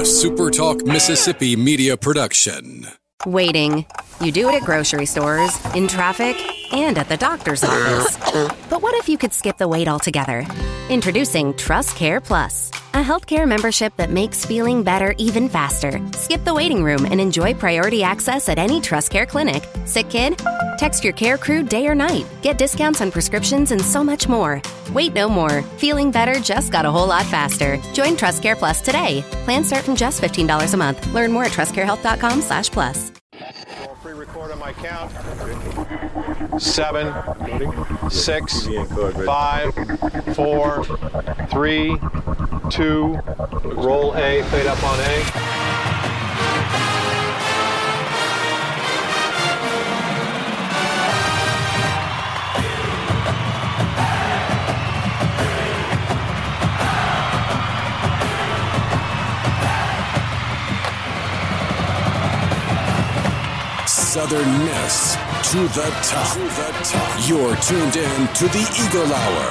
SuperTalk Mississippi media production. Waiting. You do it at grocery stores, in traffic, and at the doctor's office. But what if you could skip the wait altogether? Introducing TrustCare Plus, a healthcare membership that makes feeling better even faster. Skip the waiting room and enjoy priority access at any TrustCare clinic. Sick kid? Text your care crew day or night. Get discounts on prescriptions and so much more. Wait no more. Feeling better just got a whole lot faster. Join TrustCare Plus today. Plans start from just $15 a month. Learn more at trustcarehealth.com/plus. Pre-record on my count. 7, 6, 5, 4, 3, 2. Roll A. Fade up on A. Southern Miss to the top. You're tuned in to the Eagle Hour.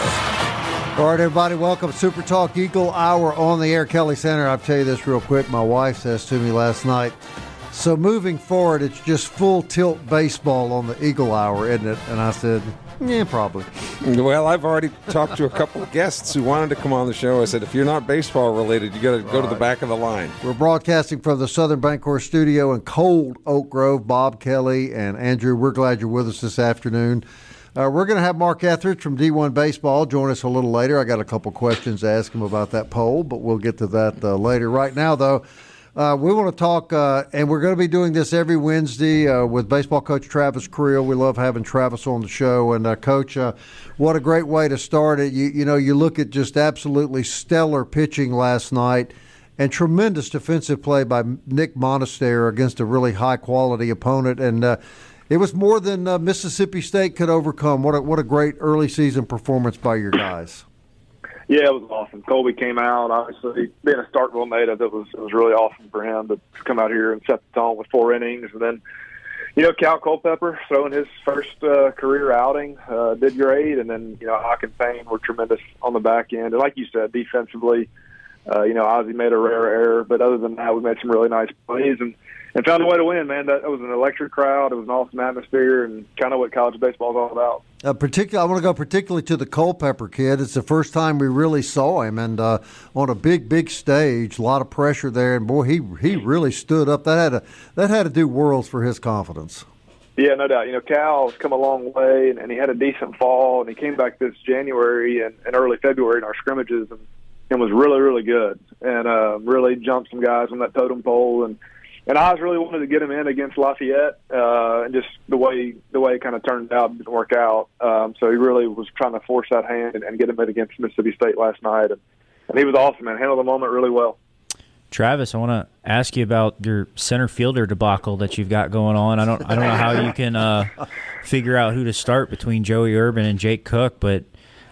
All right, everybody, welcome to Super Talk Eagle Hour on the air. Kelly Center, I'll tell you this real quick. My wife says to me last night, so moving forward, it's just full tilt baseball on the Eagle Hour, isn't it? And I said, yeah, probably. Well, I've already talked to a couple of guests who wanted to come on the show. I said, if you're not baseball related, you got to go to the back of the line. We're broadcasting from the Southern Bancorp studio in cold Oak Grove. Bob, Kelly, and Andrew, we're glad you're with us this afternoon. We're going to have Mark Etheridge from D1 Baseball join us a little later. I got a couple questions to ask him about that poll, but we'll get to that later. Right now, though, we want to talk, and we're going to be doing this every Wednesday with baseball coach Travis Creel. We love having Travis on the show. And, Coach, what a great way to start it. You know, you look at just absolutely stellar pitching last night and tremendous defensive play by Nick Monasterio against a really high-quality opponent. And it was more than Mississippi State could overcome. What a great early season performance by your guys. Yeah, it was awesome. Colby came out. Obviously, being a Starkville native, it was really awesome for him to come out here and set the tone with 4 innings. And then, you know, Cal Culpepper throwing his first career outing, did great. And then, you know, Hawk and Payne were tremendous on the back end. And like you said, defensively, you know, Ozzie made a rare error. But other than that, we made some really nice plays and found a way to win, man. That was an electric crowd. It was an awesome atmosphere and kind of what college baseball is all about. I want to go particularly to the Culpepper kid. It's the first time we really saw him, and on a big stage, a lot of pressure there. And boy, he really stood up. That had to do worlds for his confidence. Yeah, no doubt. You know, Cal's come a long way, and he had a decent fall, and he came back this January and early February in our scrimmages, and was really good, and really jumped some guys on that totem pole. And I really wanted to get him in against Lafayette, and just the way it kind of turned out didn't work out. So he really was trying to force that hand and get him in against Mississippi State last night. And he was awesome, man. Handled the moment really well. Travis, I want to ask you about your center fielder debacle that you've got going on. I don't know how you can figure out who to start between Joey Urban and Jake Cook, but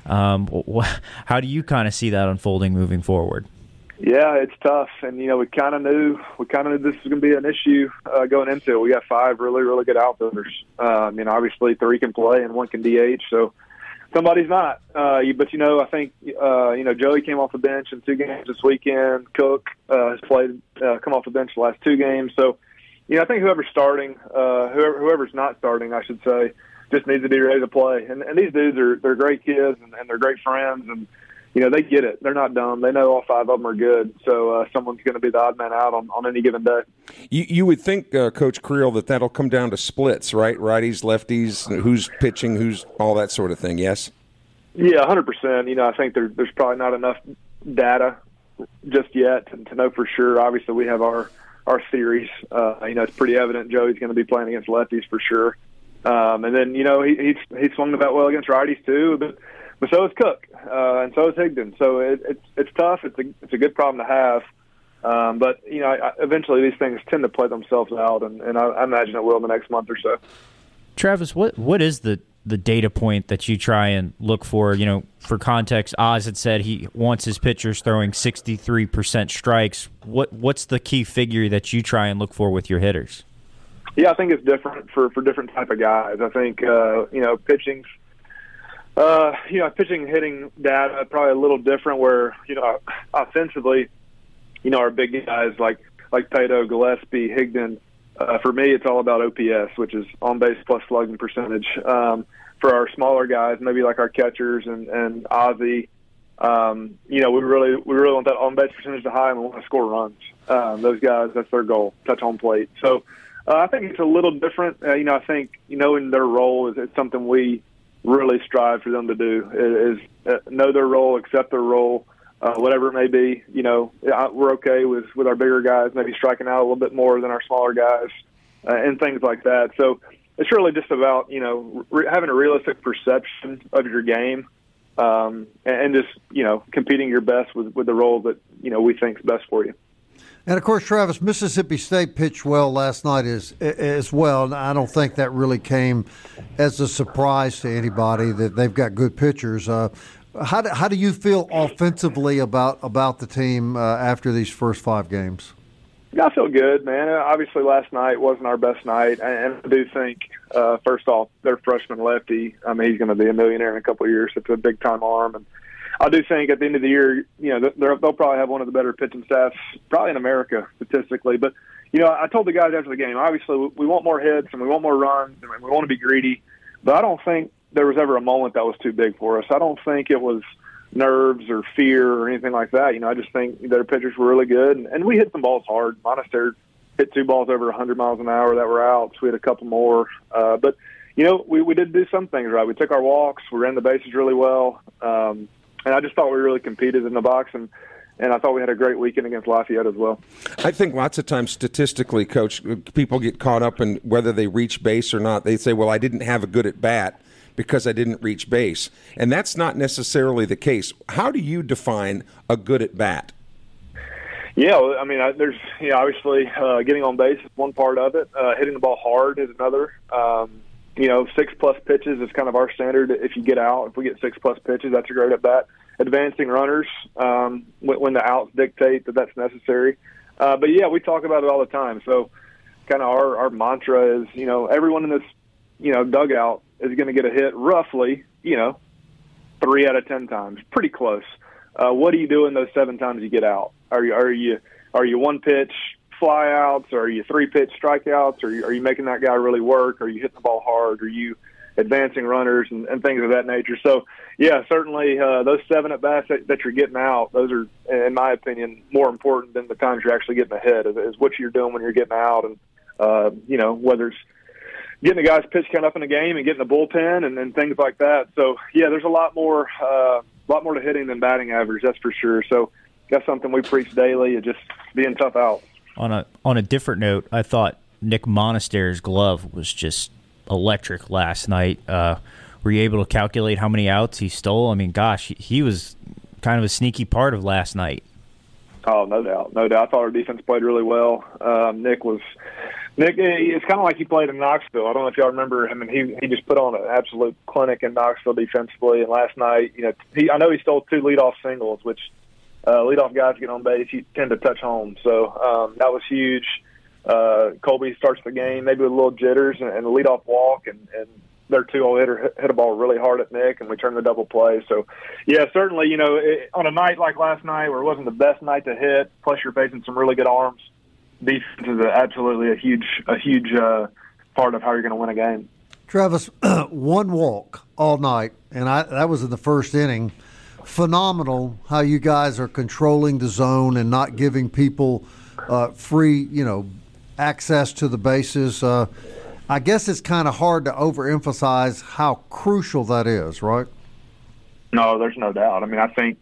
how do you kind of see that unfolding moving forward? Yeah, it's tough, and you know we kind of knew this was going to be an issue going into it. We got 5 really good outfielders. I mean, obviously 3 can play and 1 can DH, so somebody's not. But you know, I think you know Joey came off the bench in 2 games this weekend. Cook has played come off the bench the last 2 games. So you know, I think whoever's starting, whoever's not starting, I should say, just needs to be ready to play. And these dudes they're great kids and they're great friends and. You know, they get it. They're not dumb. They know all 5 of them are good. So someone's going to be the odd man out on any given day. You would think, Coach Creel, that'll come down to splits, right? Righties, lefties, who's pitching, who's all that sort of thing, yes? Yeah, 100%. You know, I think there's probably not enough data just yet to know for sure. Obviously, we have our theories. You know, it's pretty evident Joey's going to be playing against lefties for sure. And then, you know, he swung the bat well against righties too, but so is Cook, and so is Higdon. So it's tough. It's a good problem to have. But, you know, eventually these things tend to play themselves out, and I imagine it will in the next month or so. Travis, what is the data point that you try and look for? You know, for context, Oz had said he wants his pitchers throwing 63% strikes. What's the key figure that you try and look for with your hitters? Yeah, I think it's different for different type of guys. I think, you know, pitching and hitting data probably a little different where, you know, offensively, our big guys like Pato, Gillespie, Higdon. For me, it's all about OPS, which is on base plus slugging percentage. For our smaller guys, maybe like our catchers and Ozzie, we really want that on base percentage to high, and we want to score runs. Those guys, that's their goal, touch home plate. So I think it's a little different. I think knowing their role is something we really strive for them to do. Is know their role, accept their role. Whatever it may be, we're okay with our bigger guys maybe striking out a little bit more than our smaller guys and things like that. So it's really just about, having a realistic perception of your game and just, competing your best with the role that, we think is best for you. And, of course, Travis, Mississippi State pitched well last night as well. And I don't think that really came as a surprise to anybody that they've got good pitchers. How do you feel offensively about the team after these first 5 games? I feel good, man. Obviously, last night wasn't our best night, and I do think, first off, their freshman lefty. I mean, he's going to be a millionaire in a couple of years. It's a big-time arm, and I do think at the end of the year, they'll probably have one of the better pitching staffs, probably in America statistically. But I told the guys after the game, obviously, we want more hits and we want more runs and we want to be greedy, but I don't think there was ever a moment that was too big for us. I don't think it was nerves or fear or anything like that. I just think their pitchers were really good, and we hit some balls hard. Monastery hit 2 balls over 100 miles an hour that were outs. We had a couple more. But, we did do some things right. We took our walks. We ran the bases really well. And I just thought we really competed in the box, and I thought we had a great weekend against Lafayette as well. I think lots of times statistically, Coach, people get caught up in whether they reach base or not. They say, well, I didn't have a good at-bat because I didn't reach base. And that's not necessarily the case. How do you define a good at-bat? Yeah, I mean, there's obviously getting on base is one part of it. Hitting the ball hard is another. 6+ pitches is kind of our standard. If you get out, if we get 6+ pitches, that's a great at-bat. Advancing runners when the outs dictate that that's necessary. But, yeah, we talk about it all the time. So kind of our mantra is, everyone in this, dugout is going to get a hit roughly, 3 out of 10 times. Pretty close. What do you do in those 7 times you get out? Are you 1-pitch flyouts? Or are you 3-pitch strikeouts? Or are you making that guy really work? Are you hitting the ball hard? Are you advancing runners and things of that nature? So, yeah, certainly those 7 at-bats that you're getting out, those are, in my opinion, more important than the times you're actually getting ahead, is what you're doing when you're getting out. And, whether it's getting the guys pitch count up in the game and getting the bullpen and things like that. So, yeah, there's a lot more to hitting than batting average, that's for sure. So that's something we preach daily, is just being tough out. On a different note, I thought Nick Monastery's glove was just electric last night. Were you able to calculate how many outs he stole? I mean, gosh, he was kind of a sneaky part of last night. Oh, no doubt. I thought our defense played really well. Nick, it's kind of like he played in Knoxville. I don't know if y'all remember him, and he just put on an absolute clinic in Knoxville defensively. And last night, I know he stole 2 leadoff singles, which leadoff guys get on base, you tend to touch home. So that was huge. Colby starts the game maybe with a little jitters and a leadoff walk, and their 2-0 hitter hit a ball really hard at Nick, and we turned the double play. So, yeah, certainly, on a night like last night where it wasn't the best night to hit, plus you're facing some really good arms, defense is absolutely a huge part of how you're going to win a game. Travis, 1 walk all night, and that was in the first inning. Phenomenal how you guys are controlling the zone and not giving people free, access to the bases. I guess it's kind of hard to overemphasize how crucial that is, right? No, there's no doubt. I mean, I think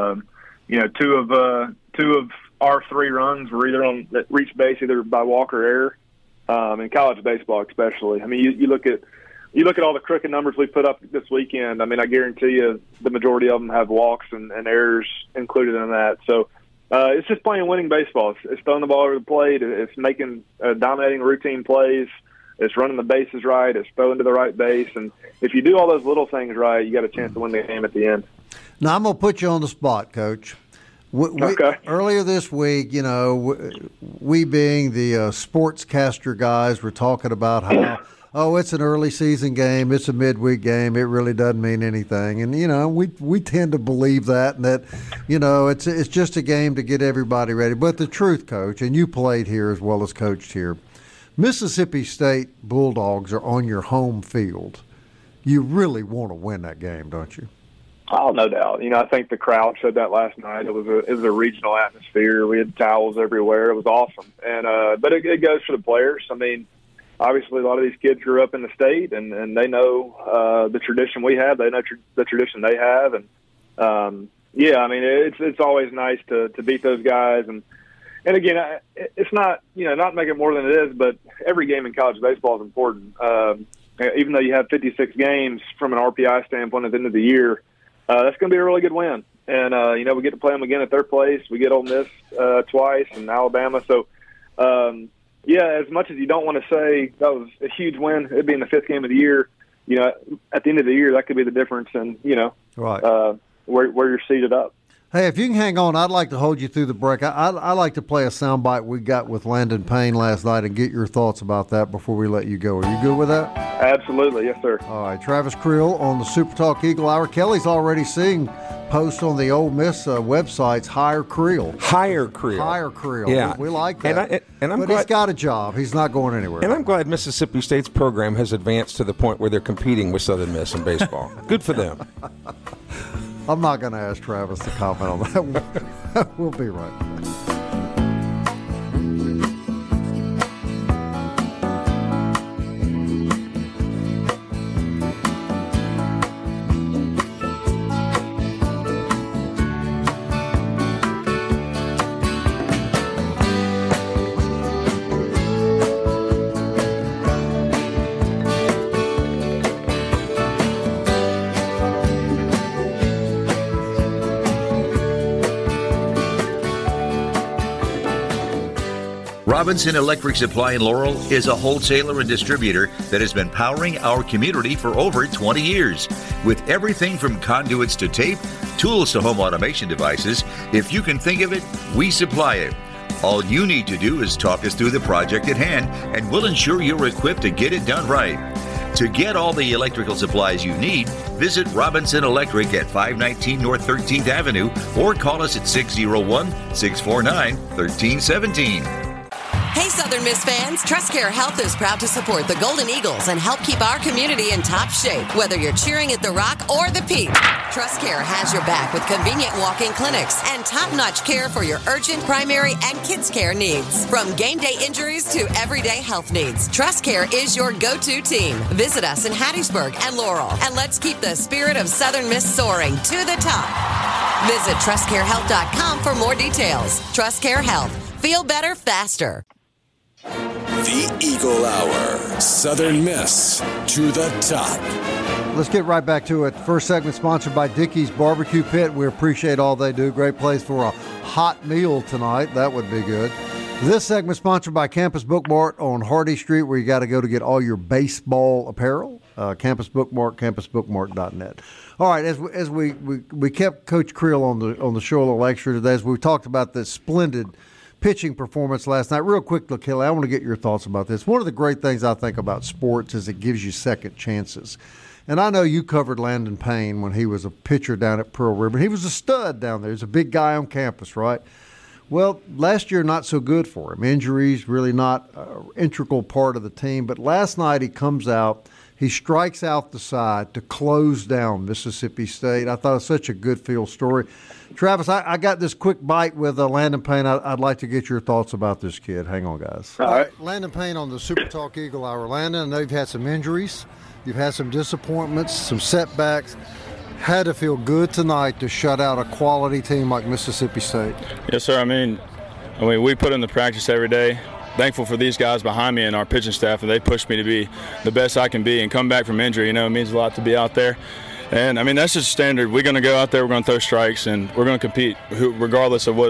two of our 3 runs were either on that reached base either by walk or error. In college baseball, especially. I mean, you look at all the crooked numbers we put up this weekend. I mean, I guarantee you the majority of them have walks and errors included in that. So it's just playing winning baseball. It's throwing the ball over the plate. It's making dominating routine plays. It's running the bases right. It's throwing to the right base. And if you do all those little things right, you got a chance to win the game at the end. Now, I'm going to put you on the spot, Coach. Okay. Earlier this week, we being the sportscaster guys, were talking about how oh, it's an early season game, it's a midweek game, it really doesn't mean anything. And, you know, we tend to believe that, and that, you know, it's just a game to get everybody ready. But the truth, Coach, and you played here as well as coached here, Mississippi State Bulldogs are on your home field. You really want to win that game, don't you? Oh, no doubt. You know, I think the crowd showed that last night. It was a regional atmosphere. We had towels everywhere. It was awesome. And but it goes for the players. I mean, obviously a lot of these kids grew up in the state, and they know the tradition we have. They know the tradition they have. And, yeah, I mean, it's always nice to beat those guys. And again, it's not, you know, not make it more than it is, but every game in college baseball is important. Even though you have 56 games from an RPI standpoint at the end of the year, that's going to be a really good win. And, you know, we get to play them again at their place. We get Ole Miss twice and Alabama. So, yeah, as much as you don't want to say that was a huge win, it being the 5th game of the year, you know, at the end of the year, that could be the difference in, you know, right. Where you're seated up. Hey, if you can hang on, I'd like to hold you through the break. I like to play a soundbite we got with Landon Payne last night and get your thoughts about that before we let you go. Are you good with that? Absolutely. Yes, sir. All right. Travis Creel on the Super Talk Eagle Hour. Kelly's already seeing posts on the Ole Miss websites, Hire Creel. Hire Creel. Hire Creel. Yeah. We like that. And I'm but glad, he's got a job. He's not going anywhere. And I'm glad Mississippi State's program has advanced to the point where they're competing with Southern Miss in baseball. Good for them. I'm not going to ask Travis to comment on that. We'll be right back. Robinson Electric Supply in Laurel is a wholesaler and distributor that has been powering our community for over 20 years. With everything from conduits to tape, tools to home automation devices, if you can think of it, we supply it. All you need to do is talk us through the project at hand, and we'll ensure you're equipped to get it done right. To get all the electrical supplies you need, visit Robinson Electric at 519 North 13th Avenue or call us at 601-649-1317. Hey, Southern Miss fans, TrustCare Health is proud to support the Golden Eagles and help keep our community in top shape, whether you're cheering at the Rock or the Peak. TrustCare has your back with convenient walk-in clinics and top-notch care for your urgent, primary, and kids' care needs. From game day injuries to everyday health needs, TrustCare is your go-to team. Visit us in Hattiesburg and Laurel, and let's keep the spirit of Southern Miss soaring to the top. Visit TrustCareHealth.com for more details. TrustCare Health. Feel better faster. The Eagle Hour. Southern Miss to the top. Let's get right back to it. First segment sponsored by Dickey's Barbecue Pit. We appreciate all they do. Great place for a hot meal tonight. That would be good. This segment sponsored by Campus Bookmart on Hardy Street, where you got to go to get all your baseball apparel. Campus Bookmart, campusbookmart.net. All right, as we kept Coach Creel on the show a little extra today, as we talked about this splendid pitching performance last night. Real quick, though, Kelly, I want to get your thoughts about this. One of the great things I think about sports is it gives you second chances. And I know you covered Landon Payne when he was a pitcher down at Pearl River. He was a stud down there. He's a big guy on campus, right? Well, last year, not so good for him. Injuries, really not an integral part of the team. But last night he comes out, he strikes out the side to close down Mississippi State. I thought it was such a good field story. Travis, I got this quick bite with Landon Payne. I'd like to get your thoughts about this kid. Hang on, guys. All right. Landon Payne on the Super Talk Eagle Hour. Landon, I know you've had some injuries. You've had some disappointments, some setbacks. Had to feel good tonight to shut out a quality team like Mississippi State. Yes, sir. I mean, we put in the practice every day. Thankful for these guys behind me and our pitching staff, and they pushed me to be the best I can be and come back from injury. It means a lot to be out there. And, that's just standard. We're going to go out there, we're going to throw strikes, and we're going to compete regardless of what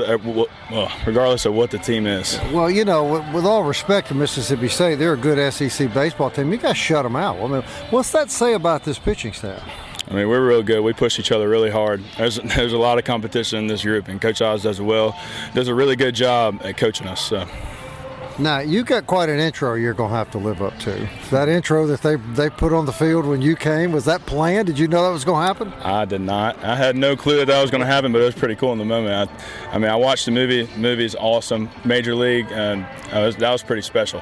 the team is. Well, with all respect to Mississippi State, they're a good SEC baseball team. You got to shut them out. What's that say about this pitching staff? We're real good. We push each other really hard. There's a lot of competition in this group, and Coach Oz does a really good job at coaching us. So. Now, you got quite an intro you're going to have to live up to. That intro that they put on the field when you came, was that planned? Did you know that was going to happen? I did not. I had no clue that was going to happen, but it was pretty cool in the moment. I watched the movie. The movie's awesome. Major League, and that was pretty special.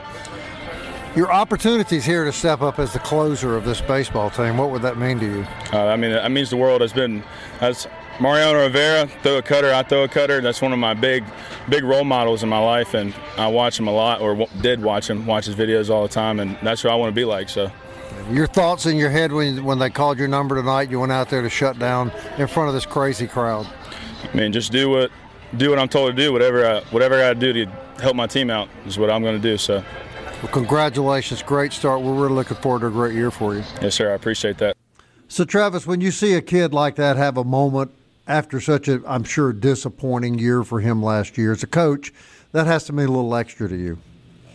Your opportunities here to step up as the closer of this baseball team, what would that mean to you? That means the world. As Mariano Rivera, throw a cutter, I throw a cutter. That's one of my big role models in my life, and I watch him a lot, or did watch him, watch his videos all the time, and that's what I want to be like. So, your thoughts in your head when they called your number tonight, you went out there to shut down in front of this crazy crowd? Just do what I'm told to do. Whatever I got to do to help my team out is what I'm going to do. So. Well, congratulations. Great start. We're really looking forward to a great year for you. Yes, sir. I appreciate that. So, Travis, when you see a kid like that have a moment after such a, I'm sure, disappointing year for him last year, as a coach, that has to mean a little extra to you.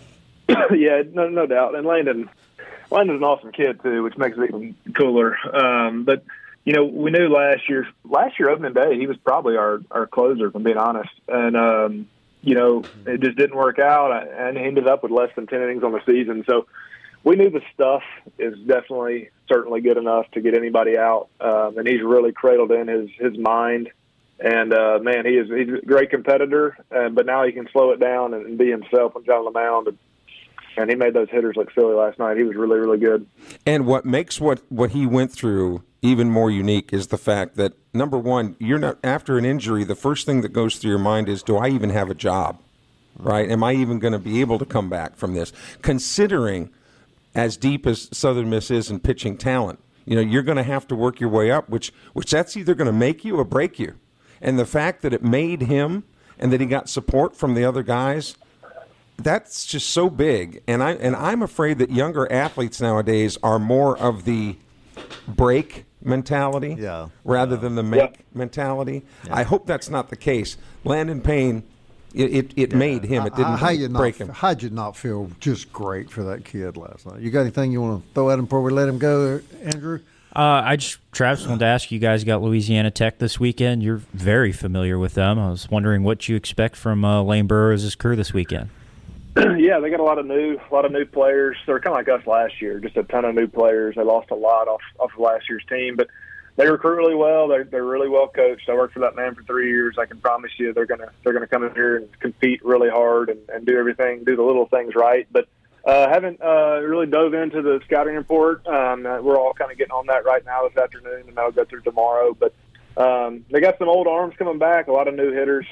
Yeah, no doubt. And Landon's an awesome kid, too, which makes it even cooler. But, we knew last year opening day, he was probably our closer, if I'm being honest. And, it just didn't work out, and he ended up with less than 10 innings on the season. So we knew the stuff is certainly good enough to get anybody out, and he's really cradled in his mind. And, he's a great competitor, but now he can slow it down and be himself when he's out on the mound. And he made those hitters look silly last night. He was really, really good. And what makes what he went through even more unique is the fact that, number one, you're not after an injury, the first thing that goes through your mind is, do I even have a job? Right? Am I even going to be able to come back from this? Considering as deep as Southern Miss is in pitching talent, you're going to have to work your way up, which that's either going to make you or break you. And the fact that it made him and that he got support from the other guys, that's just so big. And I'm afraid that younger athletes nowadays are more of the break mentality rather than the make mentality. Yeah. I hope that's not the case. Landon Payne, it made him. It didn't break him. How'd you not feel just great for that kid last night? You got anything you want to throw at him before we let him go, Andrew? Travis, wanted to ask you guys got Louisiana Tech this weekend. You're very familiar with them. I was wondering what you expect from Lane Burroughs' crew this weekend. Yeah, they got a lot of new players. They're kind of like us last year, just a ton of new players. They lost a lot off of last year's team, but they recruit really well. They're really well coached. I worked for that man for 3 years. I can promise you they're gonna come in here and compete really hard and do the little things right. But haven't really dove into the scouting report. We're all kind of getting on that right now this afternoon, and that'll go through tomorrow. But they got some old arms coming back, a lot of new hitters.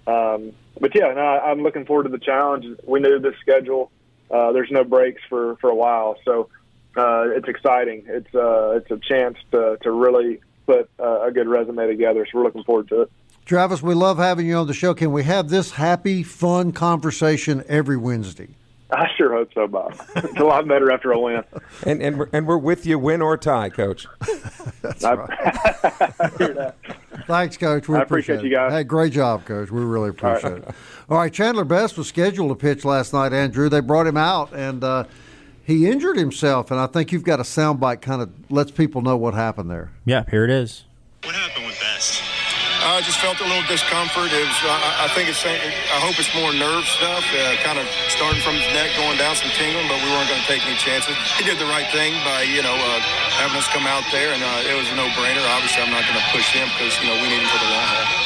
But yeah, no, I'm looking forward to the challenge. We knew this schedule. There's no breaks for a while, so it's exciting. It's a chance to really put a good resume together. So we're looking forward to it. Travis, we love having you on the show. Can we have this happy, fun conversation every Wednesday? I sure hope so, Bob. It's a lot better after a win. And we're with you, win or tie, Coach. That's right. I hear that. Thanks, Coach. We appreciate you guys. Hey, great job, Coach. We really appreciate it. All right, Chandler Best was scheduled to pitch last night, Andrew. They brought him out, and he injured himself, and I think you've got a soundbite kind of lets people know what happened there. Yeah, here it is. What happened with Best? I just felt a little discomfort. It was, I hope it's more nerve stuff, kind of starting from his neck, going down, some tingling, but we weren't going to take any chances. He did the right thing by, having us come out there, and it was a no-brainer. Obviously, I'm not going to push him because, we need him for the long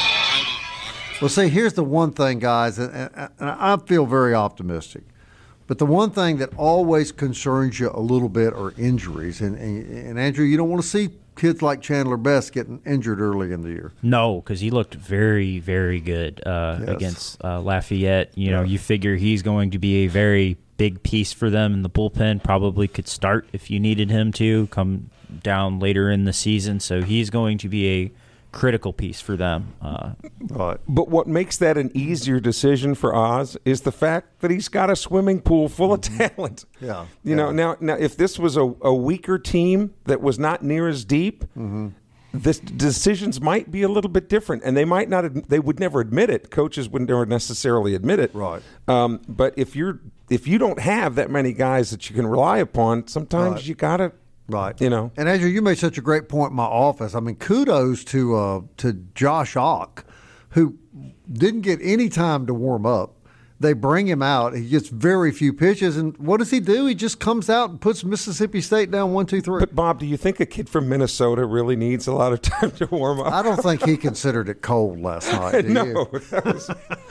haul. Well, see, here's the one thing, guys, and I feel very optimistic. But the one thing that always concerns you a little bit are injuries. And Andrew, you don't want to see kids like Chandler Best getting injured early in the year. No, because he looked very, very good against Lafayette. You figure he's going to be a very big piece for them in the bullpen, probably could start if you needed him to, come down later in the season. So he's going to be a critical piece for them. Right. But what makes that an easier decision for Oz is the fact that he's got a swimming pool full of talent. Yeah. You know, now if this was a weaker team that was not near as deep, this decisions might be a little bit different, and they might not. They would never admit it. Coaches would never necessarily admit it. Right. But if you don't have that many guys that you can rely upon, sometimes you gotta. Right. And Andrew, you made such a great point in my office. I mean, kudos to Josh Ock, who didn't get any time to warm up. They bring him out. He gets very few pitches, and what does he do? He just comes out and puts Mississippi State down 1-2-3. But Bob, do you think a kid from Minnesota really needs a lot of time to warm up? I don't think he considered it cold last night. Do No, you? that was.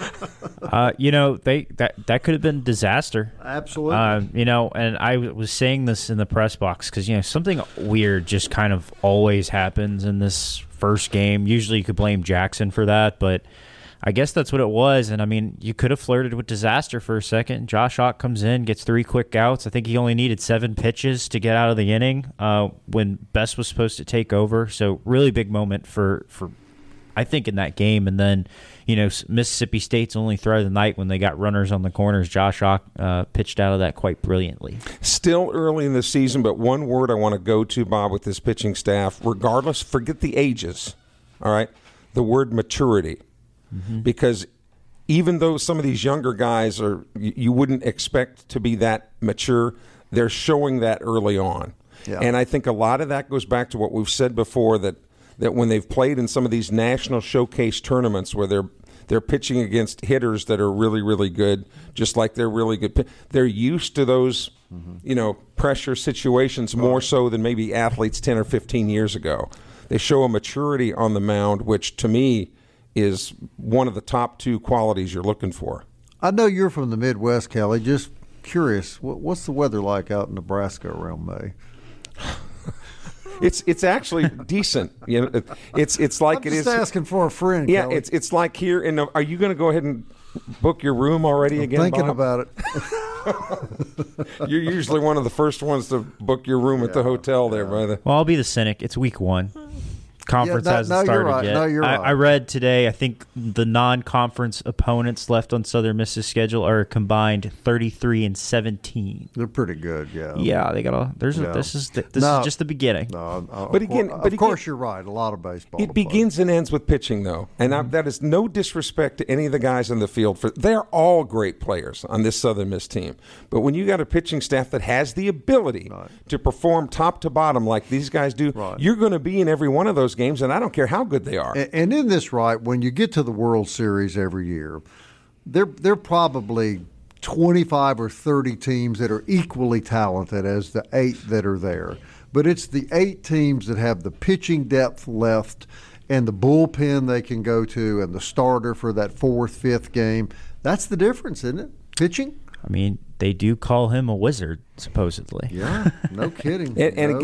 That could have been disaster. Absolutely. And I was saying this in the press box because something weird just kind of always happens in this first game. Usually you could blame Jackson for that, but I guess that's what it was. And, I mean, you could have flirted with disaster for a second. Josh Hawk comes in, gets 3 quick outs. I think he only needed 7 pitches to get out of the inning when Best was supposed to take over. So, really big moment for I think, in that game. And then, Mississippi State's only throw of the night when they got runners on the corners. Josh Hawk pitched out of that quite brilliantly. Still early in the season, but one word I want to go to, Bob, with this pitching staff, regardless, forget the ages, all right? The word maturity. Mm-hmm. Because even though some of these younger guys you wouldn't expect to be that mature, they're showing that early on. Yeah. And I think a lot of that goes back to what we've said before, that when they've played in some of these national showcase tournaments where they're pitching against hitters that are really, really good, just like they're really good. They're used to those, pressure situations more so than maybe athletes 10 or 15 years ago. They show a maturity on the mound, which to me is one of the top 2 qualities you're looking for. I know you're from the Midwest, Kelly. Just curious, what's the weather like out in Nebraska around May? It's actually decent. It's like I'm it is. Just asking for a friend. Yeah, Kelly. it's like here in. Are you going to go ahead and book your room already again? Thinking Bob? about it. You're usually one of the first ones to book your room at the hotel there, brother. Well, I'll be the cynic. It's week 1. Conference hasn't started right. yet. No, you're right. I read today, I think the non-conference opponents left on Southern Miss's schedule are combined 33-17. They're pretty good, yeah. Yeah, they got this is just the beginning. Of course you're right. A lot of baseball. It begins and ends with pitching, though, and that is no disrespect to any of the guys in the field. They're all great players on this Southern Miss team, but when you got a pitching staff that has the ability to perform top to bottom like these guys do, you're going to be in every one of those games, and I don't care how good they are. And in this, when you get to the World Series every year, there are probably 25 or 30 teams that are equally talented as the 8 that are there. But it's the 8 teams that have the pitching depth left and the bullpen they can go to and the starter for that 4th, 5th game. That's the difference, isn't it? Pitching? I mean, they do call him a wizard, supposedly. Yeah, no kidding.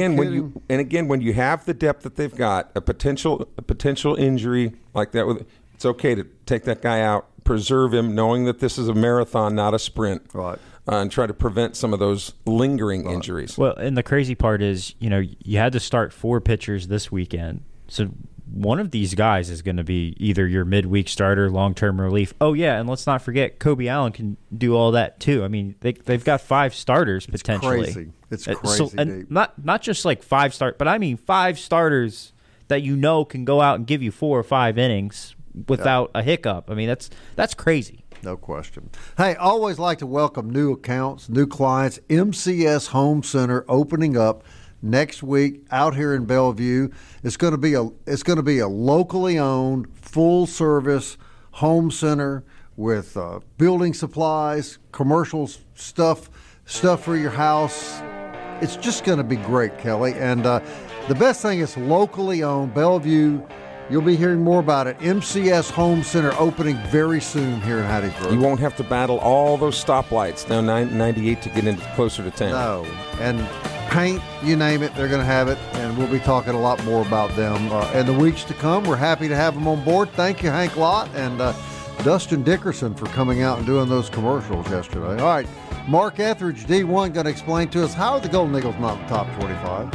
When you have the depth that they've got, a potential injury like that, it's okay to take that guy out, preserve him, knowing that this is a marathon, not a sprint, and try to prevent some of those lingering injuries. Well, and the crazy part is, you had to start 4 pitchers this weekend, so one of these guys is going to be either your midweek starter, long-term relief. Oh, yeah, and let's not forget Kobe Allen can do all that too. I mean, they've got 5 starters potentially. It's crazy. And not just like 5 but I mean 5 starters that can go out and give you 4 or 5 innings without a hiccup. I mean, that's crazy. No question. Hey, always like to welcome new accounts, new clients. MCS Home Center opening up next week out here in Bellevue. It's going to be a locally owned, full service home center with building supplies, commercial stuff for your house. It's just going to be great, Kelly. And the best thing is locally owned, Bellevue. You'll be hearing more about it. MCS Home Center opening very soon here in Hattiesburg. You won't have to battle all those stoplights down 98 to get into closer to town. No, and paint, you name it, they're going to have it, and we'll be talking a lot more about them in the weeks to come. We're happy to have them on board. Thank you, Hank Lott and Dustin Dickerson, for coming out and doing those commercials yesterday. All right, Mark Etheridge, D1, going to explain to us how are the Golden Eagles not in the top 25.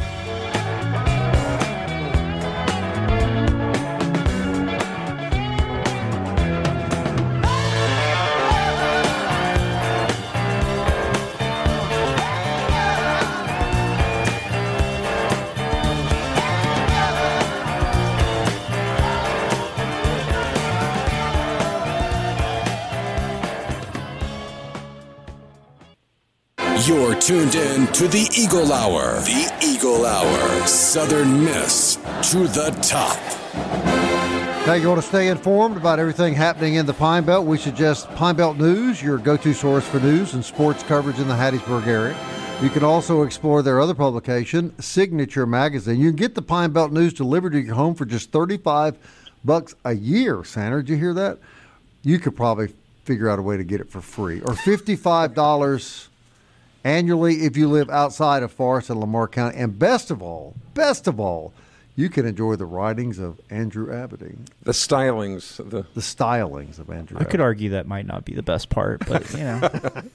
You're tuned in to the Eagle Hour. The Eagle Hour. Southern Miss to the top. Now, you want to stay informed about everything happening in the Pine Belt? We suggest Pine Belt News, your go-to source for news and sports coverage in the Hattiesburg area. You can also explore their other publication, Signature Magazine. You can get the Pine Belt News delivered to your home for just $35 a year. Sandra, did you hear that? You could probably figure out a way to get it for free. Or $55 annually if you live outside of Forest and Lamar County. And best of all, you can enjoy the writings of Andrew Aberdeen. The stylings. The stylings of Andrew I could argue that might not be the best part, but, you know.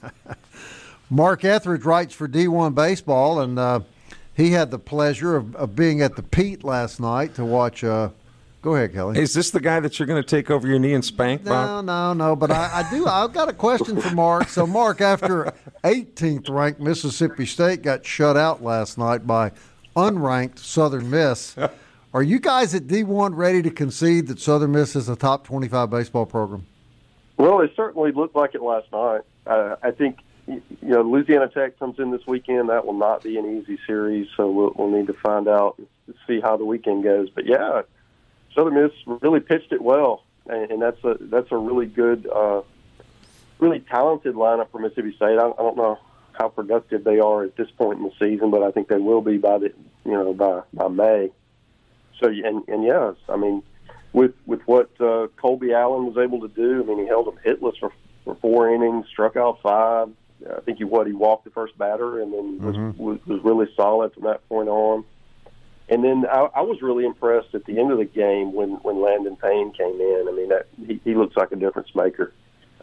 Mark Etheridge writes for D1 Baseball, and he had the pleasure of being at the Pete last night to watch go ahead, Kelly. Is this the guy that you're going to take over your knee and spank, Bob? No. But I've got a question for Mark. So, Mark, after 18th ranked Mississippi State got shut out last night by unranked Southern Miss, are you guys at D1 ready to concede that Southern Miss is a top 25 baseball program? Well, it certainly looked like it last night. I think, Louisiana Tech comes in this weekend. That will not be an easy series, so we'll need to find out and see how the weekend goes. But, yeah, Southern Miss really pitched it well, and that's a really good, really talented lineup for Mississippi State. I don't know how productive they are at this point in the season, but I think they will be by May. So and yes, I mean, with what Colby Allen was able to do, I mean, he held them hitless for 4 innings, struck out 5. I think he walked the first batter, and then was really solid from that point on. And then I was really impressed at the end of the game when Landon Payne came in. I mean, he looks like a difference maker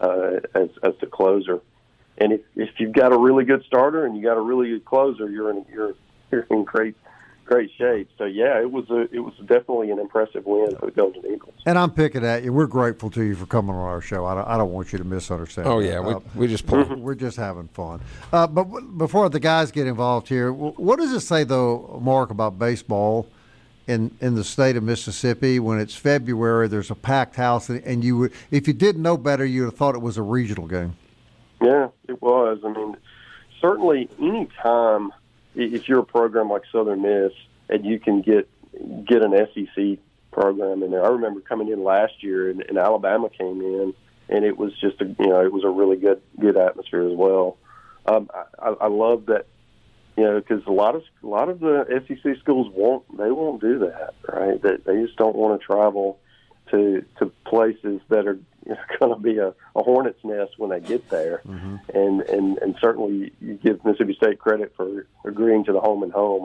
as the closer. And if you've got a really good starter and you got a really good closer, you're in great shape. So yeah, it was definitely an impressive win for the Golden Eagles. And I'm picking at you. We're grateful to you for coming on our show. I don't want you to misunderstand. Oh yeah, we just play. We're just having fun. But before the guys get involved here, what does it say though, Mark, about baseball in the state of Mississippi when it's February? There's a packed house, and you would, if you didn't know better, you would have thought it was a regional game. Yeah, it was. I mean, certainly any time if you're a program like Southern Miss and you can get an SEC program in there. I remember coming in last year and Alabama came in, and it was just it was a really good atmosphere as well. I love that, because a lot of the SEC schools won't do that, right? They just don't want to travel to places that are going to be a hornet's nest when they get there. And certainly you give Mississippi State credit for agreeing to the home and home.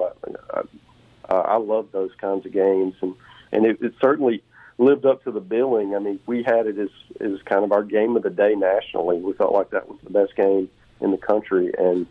I love those kinds of games, and it certainly lived up to the billing. I mean, we had it as kind of our game of the day nationally. We felt like that was the best game in the country, and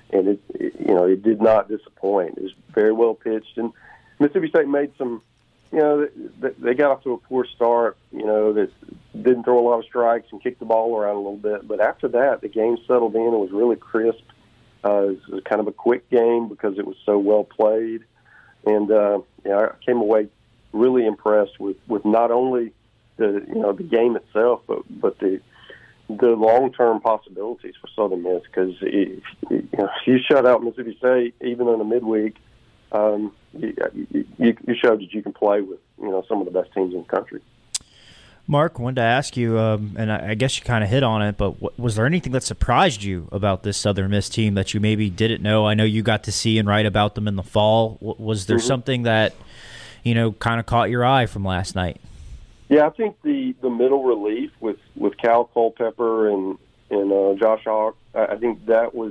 it did not disappoint. It was very well pitched, and Mississippi State made some. They got off to a poor start, that didn't throw a lot of strikes and kicked the ball around a little bit. But after that, the game settled in. It was really crisp. It was kind of a quick game because it was so well played. And, I came away really impressed with not only the game itself, but the long-term possibilities for Southern Miss. Because if you shut out Mississippi State, even in the midweek, you showed that you can play with some of the best teams in the country. Mark, wanted to ask you, and I guess you kind of hit on it, but was there anything that surprised you about this Southern Miss team that you maybe didn't know? I know you got to see and write about them in the fall. Was there something that kind of caught your eye from last night? Yeah, I think the middle relief with Cal Culpepper and Josh Hawk, I think that was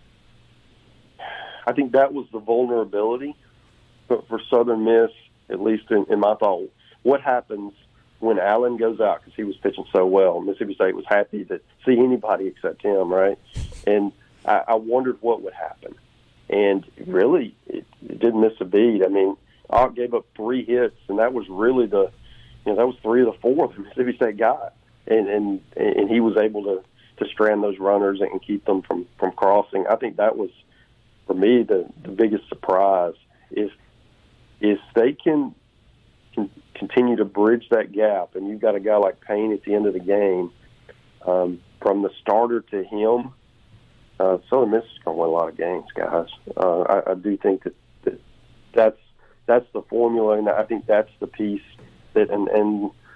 the vulnerability for Southern Miss, at least in my thought. What happens when Allen goes out, because he was pitching so well? Mississippi State was happy to see anybody except him, right? And I wondered what would happen. And really, it didn't miss a beat. I mean, Hawk gave up 3 hits, and that was really that was 3 of the 4 that Mississippi State got. And he was able to strand those runners and keep them from crossing. I think that was, for me, the biggest surprise. If they can continue to bridge that gap, and you've got a guy like Payne at the end of the game, from the starter to him, Southern Miss is going to win a lot of games, guys. I do think that's the formula, and I think that's the piece that, and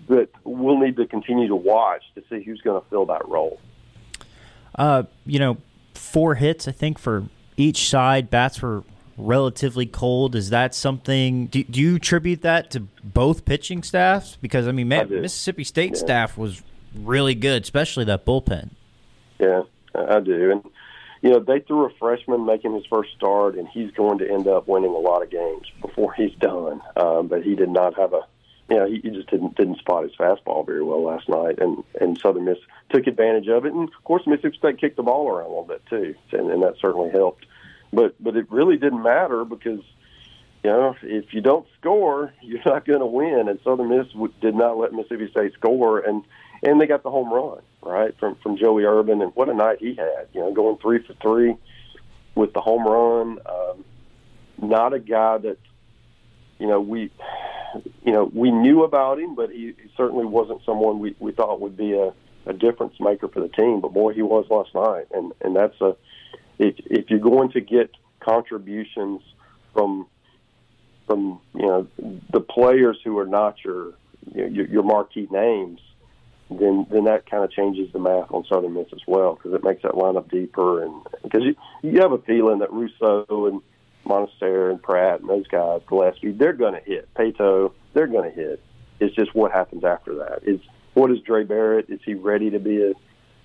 we'll need to continue to watch to see who's going to fill that role. 4 hits, I think, for each side. Bats were relatively cold. Is that something? Do you attribute that to both pitching staffs? Because Mississippi State staff was really good, especially that bullpen. Yeah, I do. And they threw a freshman making his first start, and he's going to end up winning a lot of games before he's done. But he did not have he just didn't spot his fastball very well last night, and Southern Miss took advantage of it. And of course, Mississippi State kicked the ball around a little bit too, and that certainly helped. But it really didn't matter because if you don't score, you're not going to win. And Southern Miss did not let Mississippi State score, and they got the home run right from Joey Urban, and what a night he had. Going 3 for 3 with the home run. Not a guy that we knew about him, but he certainly wasn't someone we thought would be a difference maker for the team. But boy, he was last night, and that's if you're going to get contributions from the players who are not your marquee names, then that kind of changes the math on Southern Miss as well, because it makes that lineup deeper, and because you have a feeling that Russo and Monasterio and Pratt and those guys, Gillespie, they're going to hit. Pato, they're going to hit. It's just what happens after that. What is Dre Barrett? Is he ready to be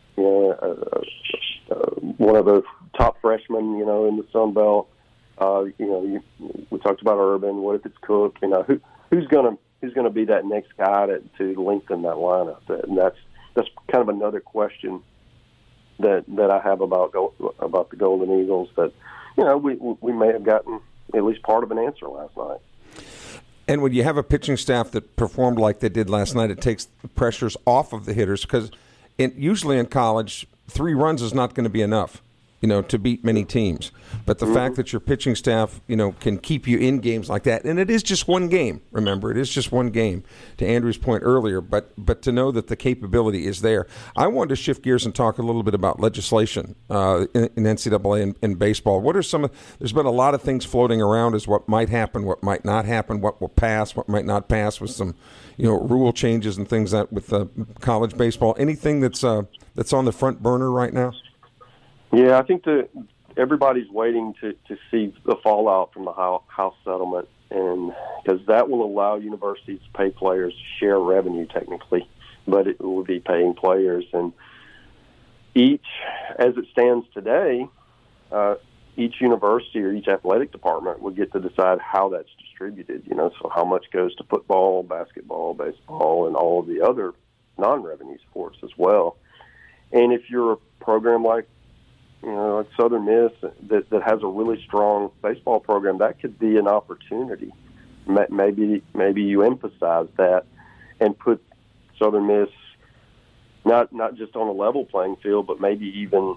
one of the top freshmen, in the Sun Belt? We talked about Urban. What if it's Cook? Who's going to be that next guy to lengthen that lineup? And that's kind of another question that I have about the Golden Eagles that we may have gotten at least part of an answer last night. And when you have a pitching staff that performed like they did last night, it takes the pressures off of the hitters, because usually in college, 3 runs is not going to be enough, to beat many teams. But the fact that your pitching staff, can keep you in games like that, and it is just one game. Remember, it is just one game. To Andrew's point earlier, but to know that the capability is there. I wanted to shift gears and talk a little bit about legislation in NCAA and baseball. What are there's been a lot of things floating around as what might happen, what might not happen, what will pass, what might not pass, with some rule changes and things that with college baseball. Anything that's on the front burner right now? Yeah, I think everybody's waiting to see the fallout from the House settlement, and because that will allow universities to pay players to share revenue technically, but it will be paying players. And as it stands today, each university or each athletic department will get to decide how that's distributed. So how much goes to football, basketball, baseball, and all of the other non-revenue sports as well. And if you're a program like Southern Miss that has a really strong baseball program, that could be an opportunity. Maybe you emphasize that and put Southern Miss not just on a level playing field, but maybe even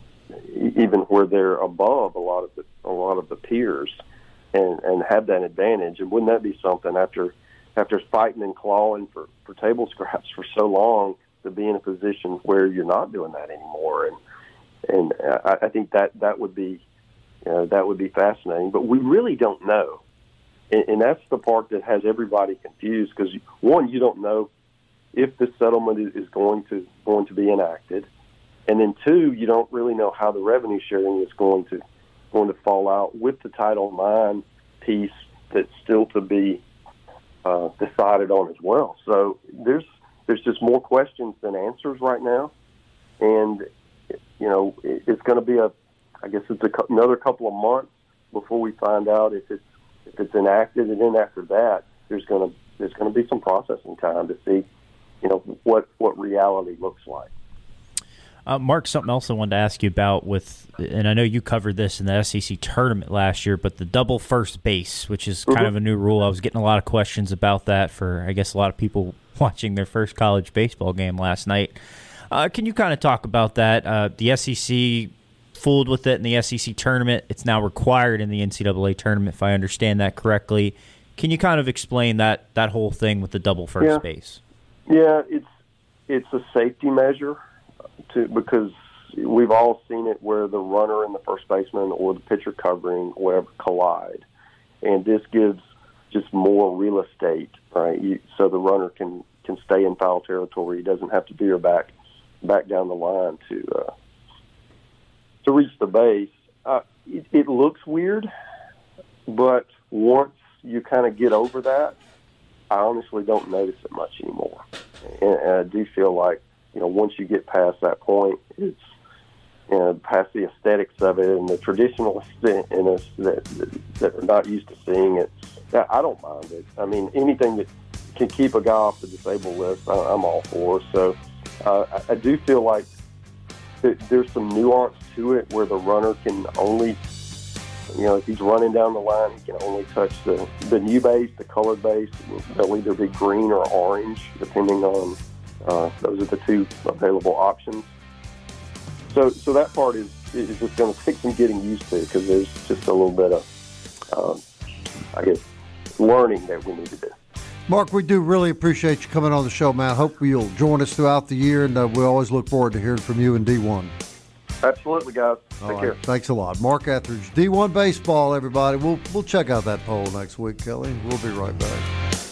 where they're above a lot of the peers, and have that advantage. And wouldn't that be something after fighting and clawing for table scraps for so long, to be in a position where you're not doing that anymore? And I think that would be fascinating, but we really don't know, and that's the part that has everybody confused. Because one, you don't know if this settlement is going to be enacted, and then two, you don't really know how the revenue sharing is going to fall out with the Title IX piece that's still to be decided on as well. So there's just more questions than answers right now, and it's going to be another couple of months before we find out if it's enacted, and then after that, there's going to be some processing time to see, what reality looks like. Mark, something else I wanted to ask you about and I know you covered this in the SEC tournament last year, but the double first base, which is kind of a new rule. I was getting a lot of questions about that for, I guess, a lot of people watching their first college baseball game last night. Can you kind of talk about that? The SEC fooled with it in the SEC tournament. It's now required in the NCAA tournament, if I understand that correctly. Can you kind of explain that whole thing with the double first base? Yeah, it's a safety measure because we've all seen it where the runner and the first baseman or the pitcher covering whatever collide, and this gives just more real estate, right? So the runner can can stay in foul territory. He doesn't have to veer back down the line to reach the base. It looks weird, but once you kind of get over that, I honestly don't notice it much anymore. And I do feel like, once you get past that point, it's past the aesthetics of it and the traditionalists in us that are not used to seeing it. I don't mind it. I mean, anything that can keep a guy off the disabled list, I'm all for. So I do feel like there's some nuance to it where the runner can only, if he's running down the line, he can only touch the new base, the colored base. They'll either be green or orange, depending on those are the two available options. So that part is just going to take some getting used to, because there's just a little bit of, learning that we need to do. Mark, we do really appreciate you coming on the show, man. Hope you'll join us throughout the year, and we always look forward to hearing from you in D1. Absolutely, guys. Take care. Thanks a lot. Mark Etheridge, D1 Baseball, everybody. We'll check out that poll next week, Kelly. We'll be right back.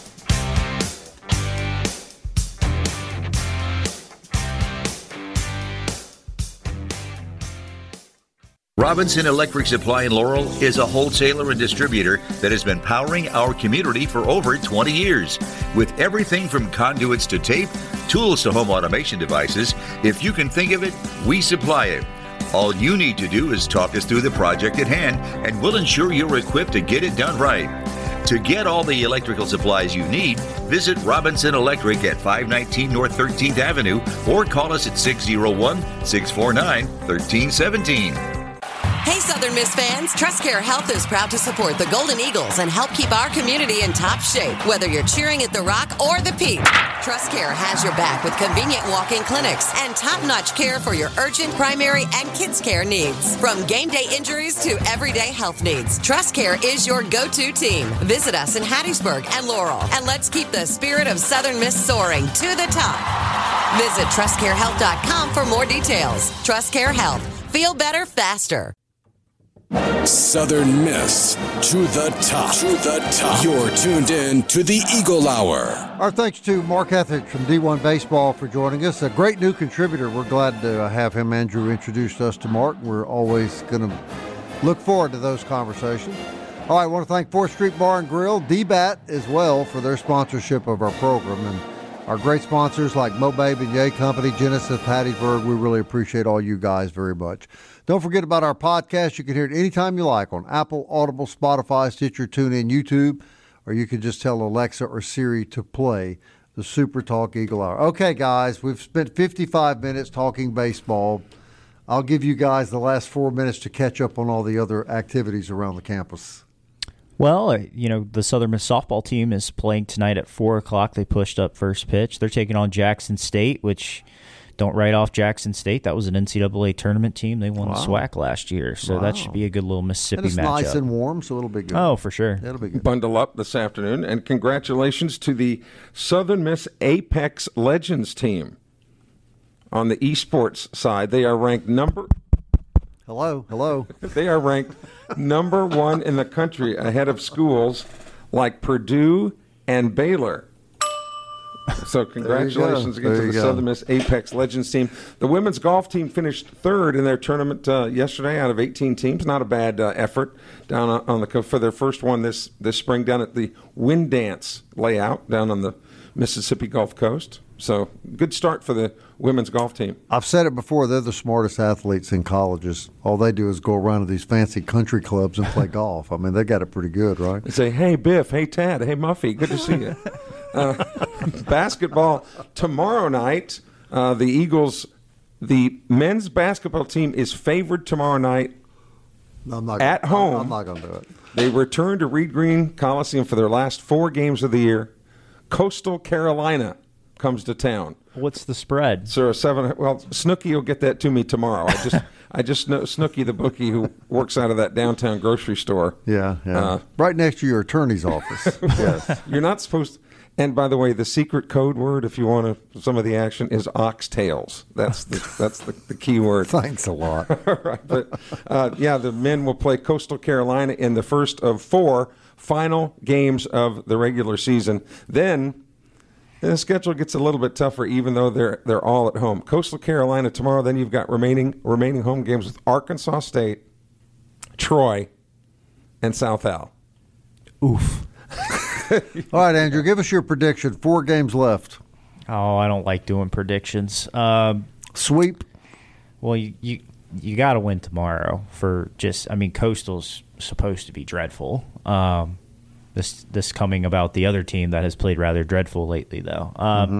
Robinson Electric Supply in Laurel is a wholesaler and distributor that has been powering our community for over 20 years. With everything from conduits to tape, tools to home automation devices, if you can think of it, we supply it. All you need to do is talk us through the project at hand, and we'll ensure you're equipped to get it done right. To get all the electrical supplies you need, visit Robinson Electric at 519 North 13th Avenue or call us at 601-649-1317. Hey, Southern Miss fans, TrustCare Health is proud to support the Golden Eagles and help keep our community in top shape, whether you're cheering at the Rock or the Peak. TrustCare has your back with convenient walk-in clinics and top-notch care for your urgent, primary, and kids' care needs. From game day injuries to everyday health needs, TrustCare is your go-to team. Visit us in Hattiesburg and Laurel, and let's keep the spirit of Southern Miss soaring to the top. Visit TrustCareHealth.com for more details. TrustCare Health. Feel better faster. Southern Miss to the top. To the top. You're tuned in to the Eagle Hour. Our thanks to Mark Etheridge from D1 Baseball for joining us. A great new contributor. We're glad to have him. Andrew introduced us to Mark. We're always going to look forward to those conversations. All right, I want to thank 4th Street Bar and Grill, DBAT as well, for their sponsorship of our program. And our great sponsors like Mobe Beignet Company, Genesis Hattiesburg. We really appreciate all you guys very much. Don't forget about our podcast. You can hear it anytime you like on Apple, Audible, Spotify, Stitcher, TuneIn, YouTube, or you can just tell Alexa or Siri to play the Super Talk Eagle Hour. Okay, guys, we've spent 55 minutes talking baseball. I'll give you guys the last 4 minutes to catch up on all the other activities around the campus. Well, the Southern Miss softball team is playing tonight at 4 o'clock. They pushed up first pitch. They're taking on Jackson State, which don't write off Jackson State. That was an NCAA tournament team. They won the SWAC last year, so that should be a good little Mississippi matchup. It's nice and warm, so it'll be good. Oh, for sure. It'll be good. Bundle up this afternoon, and congratulations to the Southern Miss Apex Legends team. On the esports side, they are ranked Hello. They are ranked number 1 in the country, ahead of schools like Purdue and Baylor. So congratulations again to the Southern Miss Apex Legends team. The women's golf team finished 3rd in their tournament yesterday out of 18 teams. Not a bad effort down on the for their first one this spring down at the Wind Dance layout down on the Mississippi Gulf Coast. So good start for the women's golf team. I've said it before, they're the smartest athletes in colleges. All they do is go around to these fancy country clubs and play golf. I mean, they got it pretty good, right? They say, hey, Biff, hey, Tad, hey, Muffy, good to see you. Basketball tomorrow night, the Eagles, the men's basketball team is favored tomorrow night at home. I'm not going to do it. They return to Reed Green Coliseum for their last 4 games of the year. Coastal Carolina comes to town. What's the spread? So 7. Well, Snooky will get that to me tomorrow. I just know Snooky, the bookie who works out of that downtown grocery store. Yeah. Right next to your attorney's office. Yes. You're not supposed to. And by the way, the secret code word, if you want some of the action, is oxtails. That's the key word. Thanks a lot. Right, but the men will play Coastal Carolina in the first of 4 final games of the regular season. Then And the schedule gets a little bit tougher, even though they're all at home. Coastal Carolina tomorrow. Then you've got remaining home games with Arkansas State, Troy, and South Al. Oof. All right, Andrew, give us your prediction. 4 games left. Oh, I don't like doing predictions. Sweep. Well, you got to win tomorrow for Coastal's supposed to be dreadful. This coming about the other team that has played rather dreadful lately, though.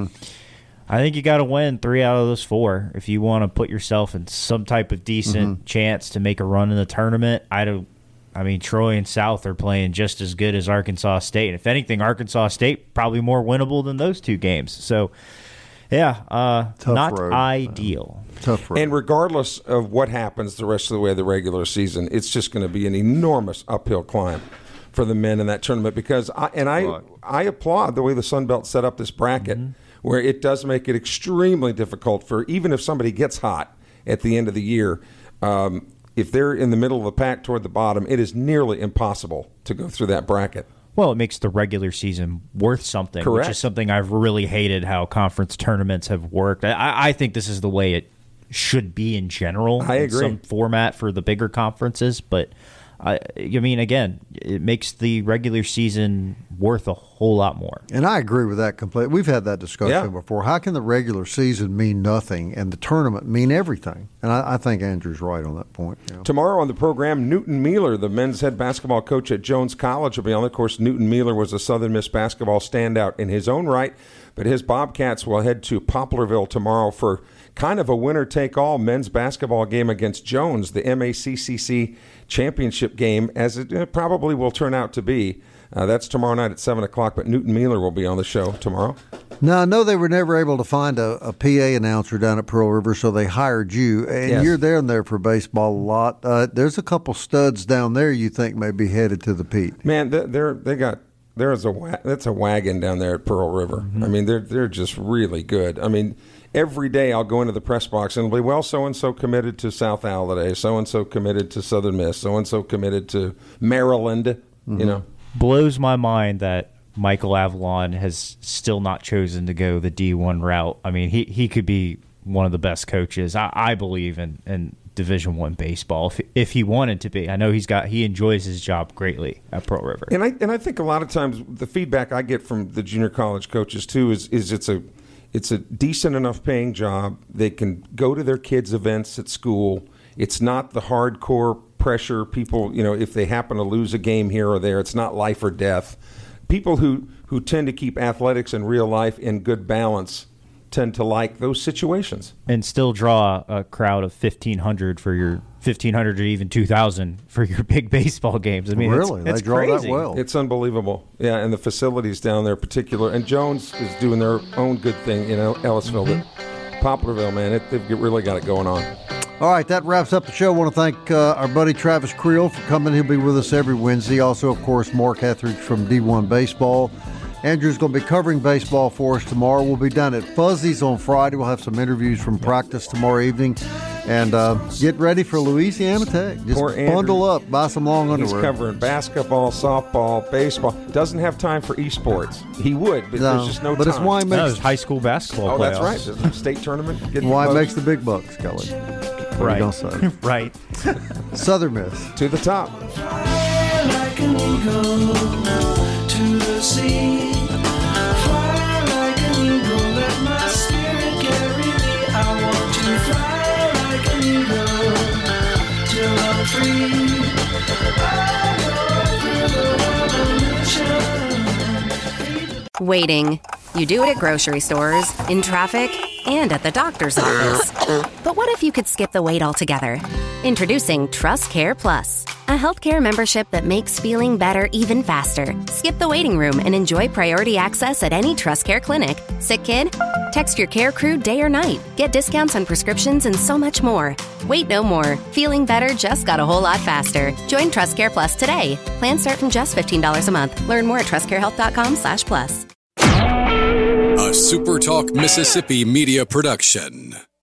I think you got to win 3 out of those 4 if you want to put yourself in some type of decent chance to make a run in the tournament. Troy and South are playing just as good as Arkansas State. If anything, Arkansas State probably more winnable than those 2 games. So, yeah, not road. Ideal. Tough road. And regardless of what happens the rest of the way of the regular season, it's just going to be an enormous uphill climb for the men in that tournament, because I applaud the way the Sun Belt set up this bracket, where it does make it extremely difficult for, even if somebody gets hot at the end of the year, if they're in the middle of the pack toward the bottom, it is nearly impossible to go through that bracket. Well, it makes the regular season worth something, Correct. Which is something I've really hated how conference tournaments have worked. I think this is the way it should be in general. I agree. Some format for the bigger conferences, but again, it makes the regular season worth a whole lot more. And I agree with that completely. We've had that discussion before. How can the regular season mean nothing and the tournament mean everything? And I think Andrew's right on that point. Yeah. Tomorrow on the program, Newton Mealer, the men's head basketball coach at Jones College, will be on. Of course, Newton Mealer was a Southern Miss basketball standout in his own right, but his Bobcats will head to Poplarville tomorrow for kind of a winner-take-all men's basketball game against Jones, the MACCC championship game, as it probably will turn out to be. That's tomorrow night at 7 o'clock, but Newton Mealer will be on the show tomorrow. Now, I know they were never able to find a PA announcer down at Pearl River, so they hired you, and you're down there for baseball a lot. There's a couple studs down there you think may be headed to the Pete. Man, that's a wagon down there at Pearl River. I mean, they're just really good. I mean, every day I'll go into the press box and it'll be, well, so-and-so committed to South Al today, so-and-so committed to Southern Miss, so-and-so committed to Maryland, you know. Blows my mind that Michael Avalon has still not chosen to go the D1 route. I mean, he could be one of the best coaches, I believe, in Division I baseball if he wanted to be. I know he enjoys his job greatly at Pearl River. And I think a lot of times the feedback I get from the junior college coaches too is it's a decent enough paying job. They can go to their kids' events at school. It's not the hardcore pressure. People, if they happen to lose a game here or there, it's not life or death. People who tend to keep athletics and real life in good balance tend to like those situations. And still draw a crowd of 1,500 for your 1,500 or even 2,000 for your big baseball games. I mean, really, it's they draw crazy. that well. It's unbelievable. Yeah, and the facilities down there, particular, and Jones is doing their own good thing in Ellisville. But Poplarville, man, they've really got it going on. All right, that wraps up the show. I want to thank our buddy Travis Creel for coming. He'll be with us every Wednesday. Also, of course, Mark Etheridge from D1 Baseball. Andrew's going to be covering baseball for us tomorrow. We'll be down at Fuzzy's on Friday. We'll have some interviews from practice tomorrow evening. And get ready for Louisiana Tech. Just bundle up, buy some long underwear. He's covering basketball, softball, baseball. Doesn't have time for esports. He would, but there's just no time. But it's why he makes high school basketball playoffs. That's right. The state tournament. Why he makes the big bucks, Kelly. What are you gonna say? Right. Southern Miss. To the top. Fly like an eagle to the sea. Fly like an eagle, let my spirit carry me. I want to fly like an eagle till I'm free. Waiting. You do it at grocery stores, in traffic, and at the doctor's office. But what if you could skip the wait altogether? Introducing Trust Care Plus, a healthcare membership that makes feeling better even faster. Skip the waiting room and enjoy priority access at any Trust Care clinic. Sick kid? Text your care crew day or night. Get discounts on prescriptions and so much more. Wait no more. Feeling better just got a whole lot faster. Join Trust Care Plus today. Plans start from just $15 a month. Learn more at trustcarehealth.com/plus. A SuperTalk Mississippi media production.